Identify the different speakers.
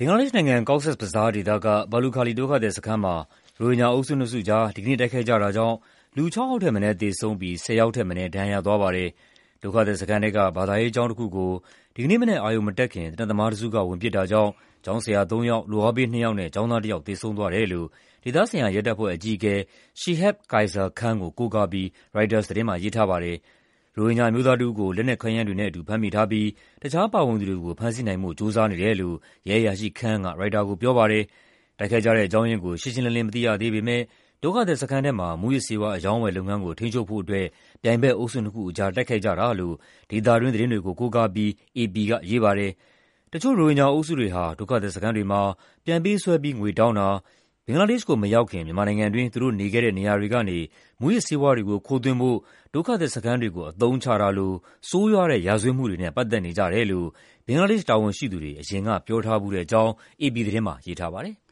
Speaker 1: ဘင်္ဂလားဒေ့ရှ်နိုင်ငံ၊ Cox's Bazar ဒေသက ဘာလူခါလီဒုက္ခသည်စခန်းမှာ ရိုဟင်ဂျာအုပ်စုနှစ်စုကြား ဒီကနေ့တိုက်ခိုက်ကြတာကြောင့် လူ 6 ယောက်ထက်မနည်းသေဆုံးပြီး 10 ယောက်ထက်မနည်း ဒဏ်ရာရသွားပါတယ်။ ဒုက္ခသည်စခန်းထဲက ဘာသာရေးကျောင်းတခုကို ဒီကနေ့မနက် အရုဏ်မတက်ခင် သေနတ်သမားတစုက ဝင်ပစ်တာကြောင့် ကျောင်းဆရာ 3 ယောက်၊ လုပ်အားပေး 2 ယောက်နဲ့ ကျောင်းသားတယောက် သေဆုံးသွားတယ်လို့ ဒေသဆိုင်ရာရဲတပ်ဖွဲ့အကြီးအကဲ Shihab Kaiser Khan ကို ကိုးကားပြီး ရိုက်တာသတင်းမှာ ရေးထားပါတယ်။ ရိုဟင်ဂျာအမျိုးသားတဦးကို လက်နက်ခဲယမ်းတွေနဲ့အတူ ဖမ်းမိထားပြီး တခြားပါဝင်သူတွေကို ဖမ်းဆီးနိုင်ဖို့ ကြိုးစားနေတယ်လို့ ရဲအရာရှိ Khan က ရိုက်တာကိုပြောပါတယ်။ တိုက်ခိုက်ကြတဲ့အကြောင်းရင်းကို ရှင်းရှင်းလင်းလင်း မသိရသေးပေမယ့် ဒုက္ခသည်စခန်းထဲမှာ မူးယစ်ဆေးဝါး အရောင်းအဝယ်လုပ်ငန်းကို ထိန်းချုပ်ဖို့အတွက် ပြိုင်ဘက်အုပ်စုနှစ်ခုအကြား တိုက်ခိုက်ကြတာလို့ ဒေသတွင်းသတင်းတွေကို ကိုးကားပြီး အေပီက ရေးပါတယ်။ တချို့ ရိုဟင်ဂျာအုပ်စုတွေဟာ ဒုက္ခသည်စခန်းတွေမှာ ပြန်ပေးဆွဲပြီး ငွေတောင်းတာ၊ ဘင်္ဂလားဒေ့ရှ်ကိုမရောက်ခင် မြန်မာနိုင်ငံတွင်း သူတို့နေခဲ့တဲ့နေရာတွေကနေ မူးယစ်ဆေးဝါးတွေကို ခိုးသွင်းဖို့ ဒုက္ခသည်စခန်းတွေကို အသုံးချတာလို ဆိုးရွားတဲ့ ရာဇဝတ်မှုတွေနဲ့ ပတ်သက်နေကြတယ်လို့ ဘင်္ဂလားဒေ့ရှ် တာဝန်ရှိသူတွေ အရင်က ပြောထားဖူးတဲ့အကြောင်း အေပီသတင်းမှာ ရေးထားပါတယ်။